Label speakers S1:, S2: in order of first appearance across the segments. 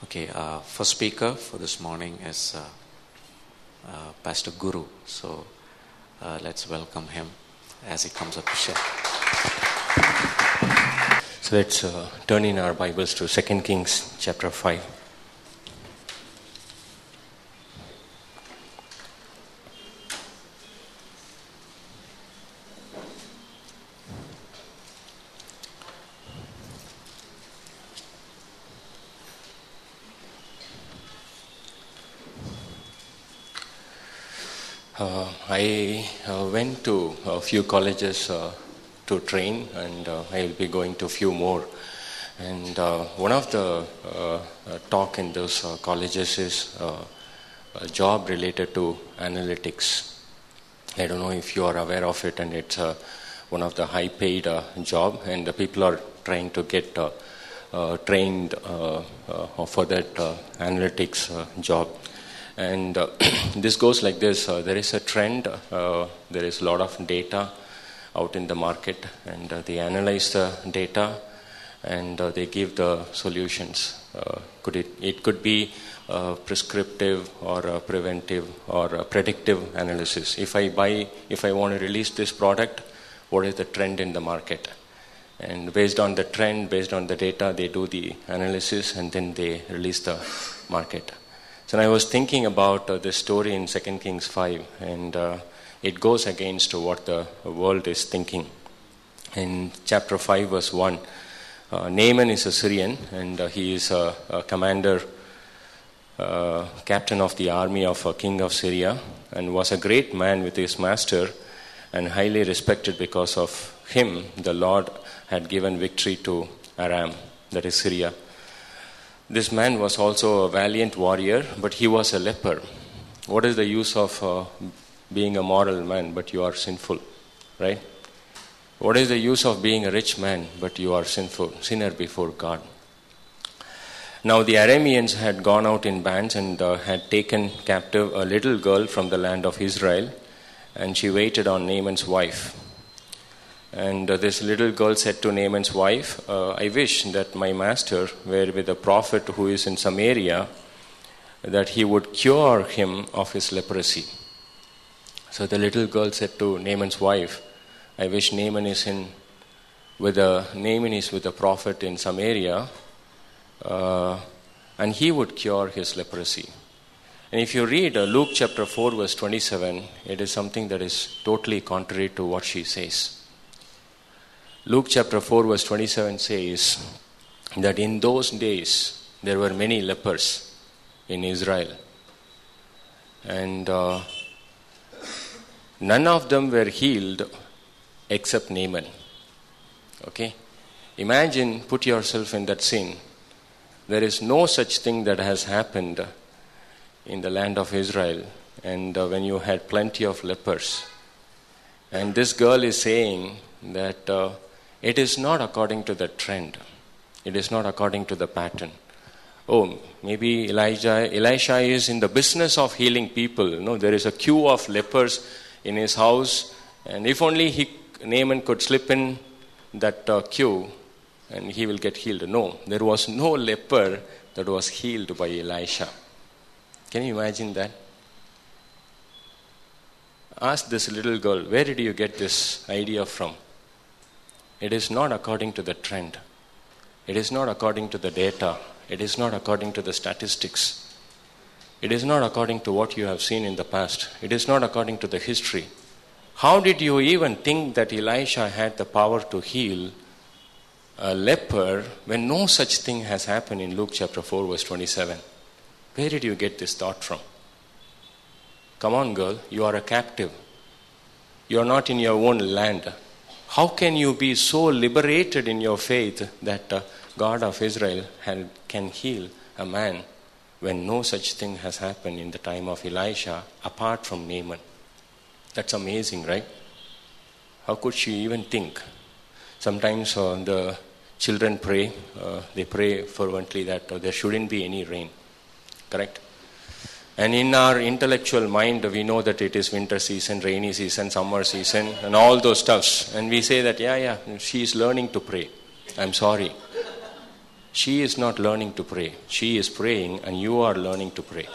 S1: Okay, first speaker for this morning is Pastor Guru. So let's welcome him as he comes up to share.
S2: So let's turn in our Bibles to 2 Kings chapter 5. I went to a few colleges to train, and I will be going to a few more. And one of the talk in those colleges is a job related to analytics. I don't know if you are aware of it, and it's one of the high-paid job, and the people are trying to get trained for that analytics job. And this goes like this. There is a trend. There is a lot of data out in the market, and they analyze the data, and they give the solutions. It could be prescriptive or preventive or predictive analysis. If I want to release this product, what is the trend in the market? And based on the trend, based on the data, they do the analysis, and then they release the market. So I was thinking about this story in 2 Kings 5, and it goes against what the world is thinking. In chapter 5, verse 1, Naaman is a Syrian, and he is a commander, captain of the army of a king of Syria, and was a great man with his master, and highly respected because of him. The Lord had given victory to Aram, that is Syria. This man was also a valiant warrior, but he was a leper. What is the use of being a moral man, but you are sinful, right? What is the use of being a rich man, but you are sinner before God? Now the Arameans had gone out in bands and had taken captive a little girl from the land of Israel, and she waited on Naaman's wife. And this little girl said to Naaman's wife, I wish that my master were with a prophet who is in Samaria, that he would cure him of his leprosy. So the little girl said to Naaman's wife, I wish Naaman is with a prophet in Samaria, and he would cure his leprosy. And if you read Luke chapter 4 verse 27, it is something that is totally contrary to what she says. Luke chapter 4 verse 27 says that in those days there were many lepers in Israel, and none of them were healed except Naaman. Okay? Imagine, put yourself in that scene. There is no such thing that has happened in the land of Israel, and when you had plenty of lepers. And this girl is saying that it is not according to the trend. It is not according to the pattern. Oh, maybe Elisha is in the business of healing people. No, there is a queue of lepers in his house, and if only Naaman could slip in that queue, and he will get healed. No, there was no leper that was healed by Elisha. Can you imagine that? Ask this little girl, where did you get this idea from? It is not according to the trend. It is not according to the data. It is not according to the statistics. It is not according to what you have seen in the past. It is not according to the history. How did you even think that Elisha had the power to heal a leper when no such thing has happened in Luke chapter 4 verse 27? Where did you get this thought from? Come on, girl, you are a captive. You are not in your own land. How can you be so liberated in your faith that God of Israel can heal a man when no such thing has happened in the time of Elisha apart from Naaman? That's amazing, right? How could she even think? Sometimes the children pray. They pray fervently that there shouldn't be any rain. Correct? And in our intellectual mind, we know that it is winter season, rainy season, summer season, and all those stuffs. And we say that, she is learning to pray. I'm sorry. she is not learning to pray. She is praying and you are learning to pray.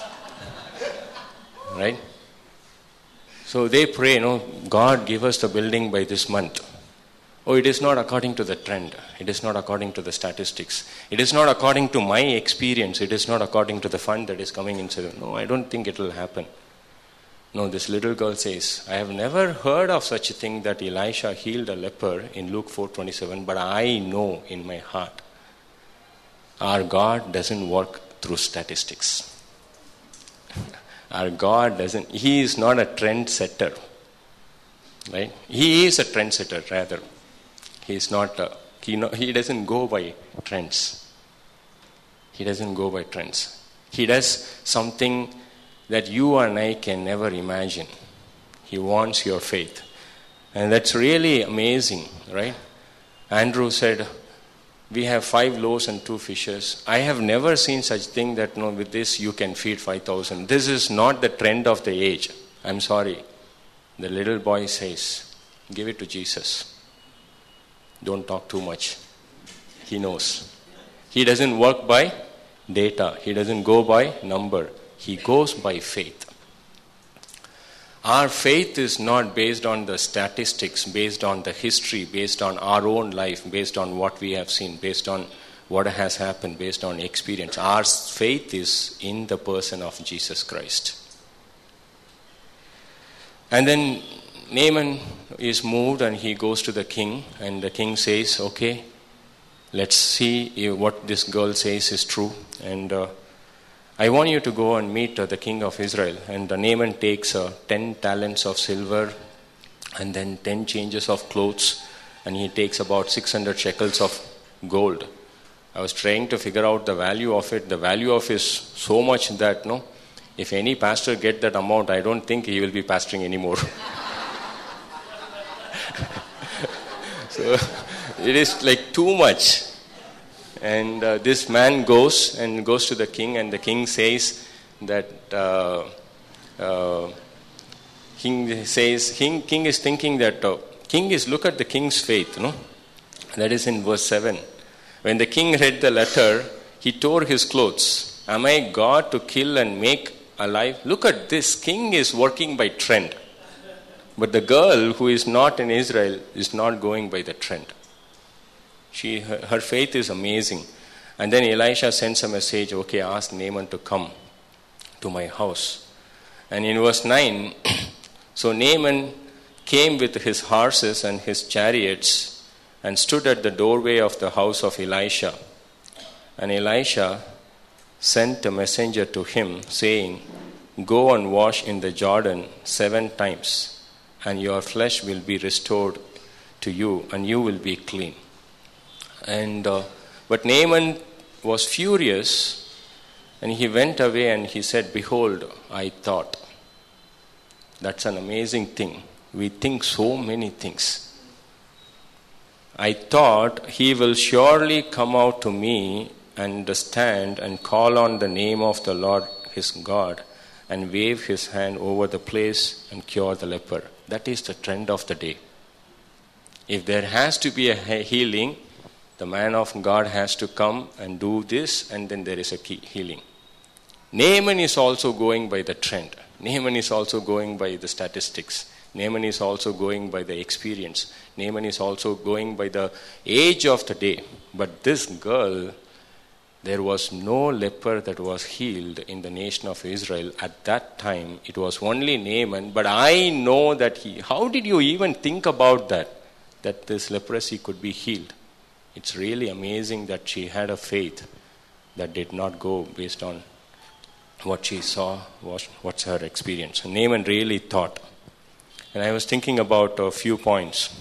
S2: Right? So they pray, God give us the building by this month. Oh, it is not according to the trend. It is not according to the statistics. It is not according to my experience. It is not according to the fund that is coming inside. No, I don't think it will happen. No, this little girl says, I have never heard of such a thing that Elisha healed a leper in Luke 4:27, but I know in my heart, our God doesn't work through statistics. Our God doesn't, He is not a trend setter. Right? He is a trend setter, rather. He is not, he doesn't go by trends. He doesn't go by trends. He does something that you and I can never imagine. He wants your faith. And that's really amazing, right? Andrew said, we have 5 loaves and 2 fishes. I have never seen such thing that with this you can feed 5,000. This is not the trend of the age. I'm sorry. The little boy says, give it to Jesus. Don't talk too much. He knows. He doesn't work by data. He doesn't go by number. He goes by faith. Our faith is not based on the statistics, based on the history, based on our own life, based on what we have seen, based on what has happened, based on experience. Our faith is in the person of Jesus Christ. And then Naaman is moved and he goes to the king, and the king says, okay, let's see what this girl says is true. And I want you to go and meet the king of Israel. And Naaman takes 10 talents of silver and then 10 changes of clothes, and he takes about 600 shekels of gold. I was trying to figure out the value of it. The value of it is so much that if any pastor get that amount, I don't think he will be pastoring anymore. So it is like too much. And this man goes to the king, and the king says that king is thinking that king is, look at the king's faith, That is in verse 7. When the king read the letter, he tore his clothes. Am I God to kill and make alive? Look at this. King is working by trend. But the girl who is not in Israel is not going by the trend. Her faith is amazing. And then Elisha sends a message, okay, ask Naaman to come to my house. And in verse 9, so Naaman came with his horses and his chariots and stood at the doorway of the house of Elisha. And Elisha sent a messenger to him, saying, go and wash in the Jordan 7 times, and your flesh will be restored to you, and you will be clean. And but Naaman was furious, and he went away and he said, behold, I thought. That's an amazing thing. We think so many things. I thought he will surely come out to me and stand and call on the name of the Lord his God and wave his hand over the place and cure the leper. That is the trend of the day. If there has to be a healing, the man of God has to come and do this, and then there is a healing. Naaman is also going by the trend. Naaman is also going by the statistics. Naaman is also going by the experience. Naaman is also going by the age of the day. But this girl, there was no leper that was healed in the nation of Israel at that time. It was only Naaman. But I know that how did you even think about that this leprosy could be healed? It's really amazing that she had a faith that did not go based on what she saw, what's her experience. And Naaman really thought. And I was thinking about a few points.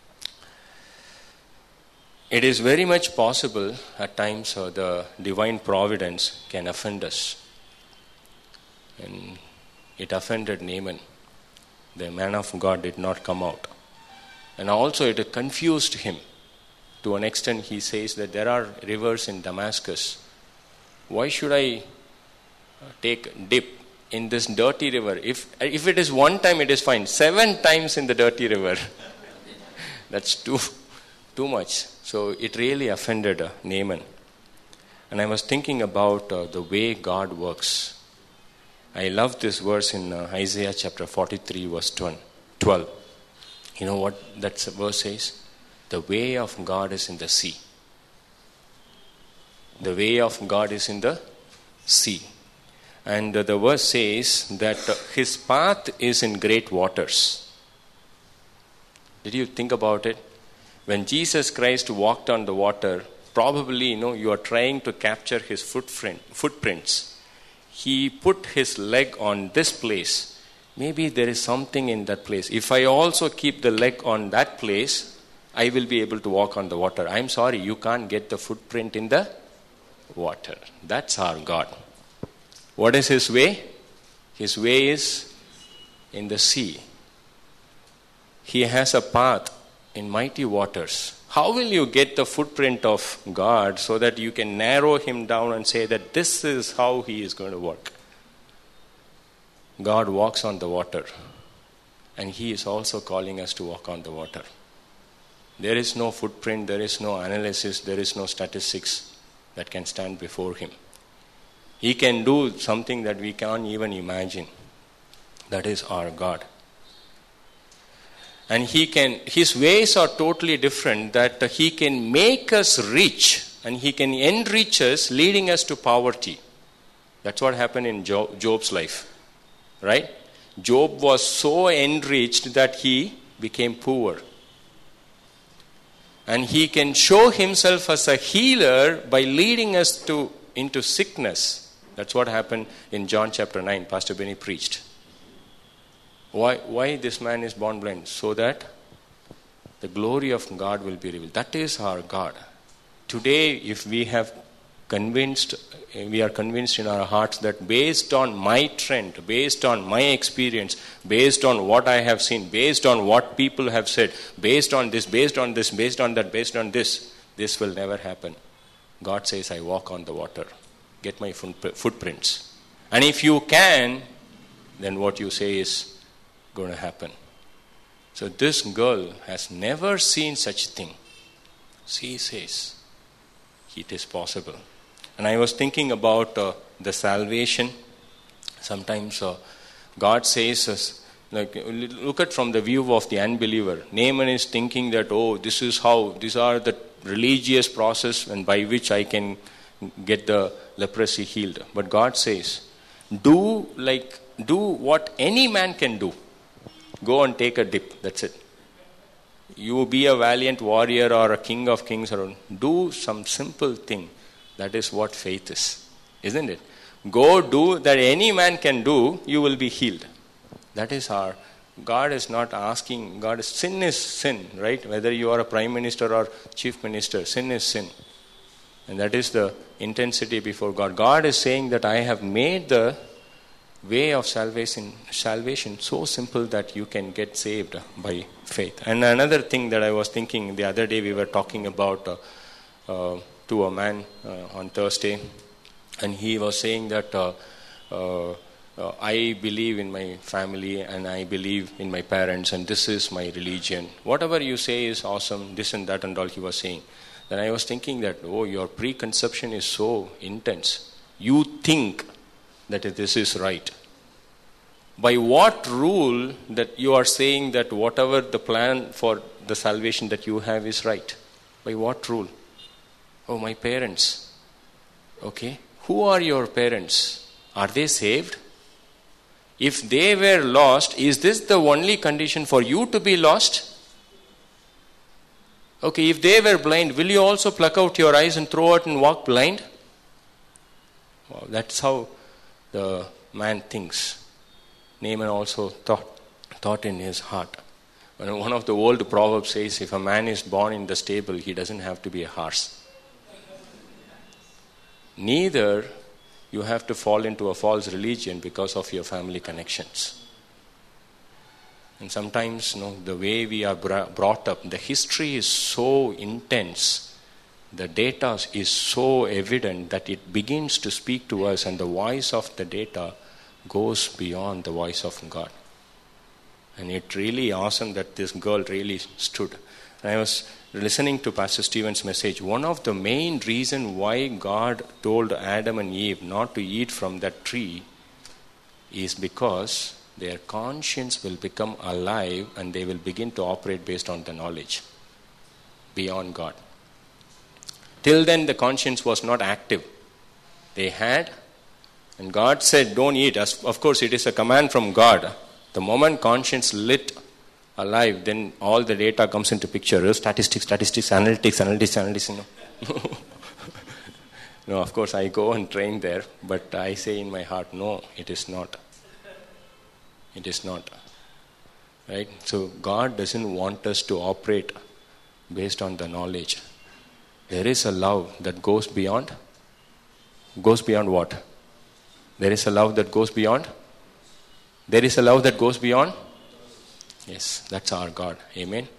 S2: It is very much possible at times the divine providence can offend us. And it offended Naaman. The man of God did not come out. And also it confused him. To an extent, he says that there are rivers in Damascus. Why should I take dip in this dirty river? If it is 1 time, it is fine. 7 times in the dirty river. That's too much. So it really offended Naaman. And I was thinking about the way God works. I love this verse in Isaiah chapter 43 verse 12. You know what that verse says? The way of God is in the sea. The way of God is in the sea. And the verse says that his path is in great waters. Did you think about it? When Jesus Christ walked on the water, probably, you are trying to capture his footprints. He put his leg on this place. Maybe there is something in that place. If I also keep the leg on that place, I will be able to walk on the water. I'm sorry, you can't get the footprint in the water. That's our God. What is his way? His way is in the sea. He has a path in mighty waters. How will you get the footprint of God so that you can narrow him down and say that this is how he is going to work? God walks on the water, and he is also calling us to walk on the water. There is no footprint, there is no analysis, there is no statistics that can stand before him. He can do something that we can't even imagine. That is our God. And his ways are totally different, that he can make us rich and he can enrich us, leading us to poverty. That's what happened in Job's life. Right? Job was so enriched that he became poor. And he can show himself as a healer by leading us into sickness. That's what happened in John chapter 9. Pastor Benny preached. Why this man is born blind? So that the glory of God will be revealed. That is our God. Today, if we are convinced in our hearts that based on my trend, based on my experience, based on what I have seen, based on what people have said, based on this, based on this, based on that, based on this will never happen. God says, I walk on the water. Get my footprints. And if you can, then what you say is going to happen. So this girl has never seen such a thing. She says, it is possible. And I was thinking about the salvation. Sometimes God says, look at from the view of the unbeliever. Naaman is thinking that, these are the religious process and by which I can get the leprosy healed. But God says, do what any man can do. Go and take a dip. That's it. You be a valiant warrior or a king of kings, or do some simple thing. That is what faith is. Isn't it? Go do that any man can do, you will be healed. That is God is not asking, sin is sin, right? Whether you are a prime minister or chief minister, sin is sin. And that is the intensity before God. God is saying that I have made the way of salvation so simple that you can get saved by faith. And another thing that I was thinking the other day, we were talking about to a man on Thursday, and he was saying that I believe in my family and I believe in my parents and this is my religion. Whatever you say is awesome, this and that and all he was saying. Then I was thinking that, your preconception is so intense. You think that this is right. By what rule that you are saying that whatever the plan for the salvation that you have is right? By what rule? My parents. Okay. Who are your parents? Are they saved? If they were lost, is this the only condition for you to be lost? Okay, if they were blind, will you also pluck out your eyes and throw out and walk blind? Wow, that's how the man thinks. Naaman also thought in his heart. One of the old proverbs says, if a man is born in the stable, he doesn't have to be a horse. Neither you have to fall into a false religion because of your family connections. And sometimes, the way we are brought up, the history is so intense, the data is so evident that it begins to speak to us, and the voice of the data goes beyond the voice of God. And it's really awesome that this girl really stood. And I was listening to Pastor Stephen's message. One of the main reasons why God told Adam and Eve not to eat from that tree is because their conscience will become alive and they will begin to operate based on the knowledge beyond God. Till then, the conscience was not active. They had, and God said, don't eat. Of course, it is a command from God. The moment conscience lit alive, then all the data comes into picture. Statistics, analytics. No, of course, I go and train there, but I say in my heart, no, it is not. It is not. Right? So God doesn't want us to operate based on the knowledge. There is a love that goes beyond. Goes beyond what? There is a love that goes beyond. There is a love that goes beyond. Yes, that's our God. Amen.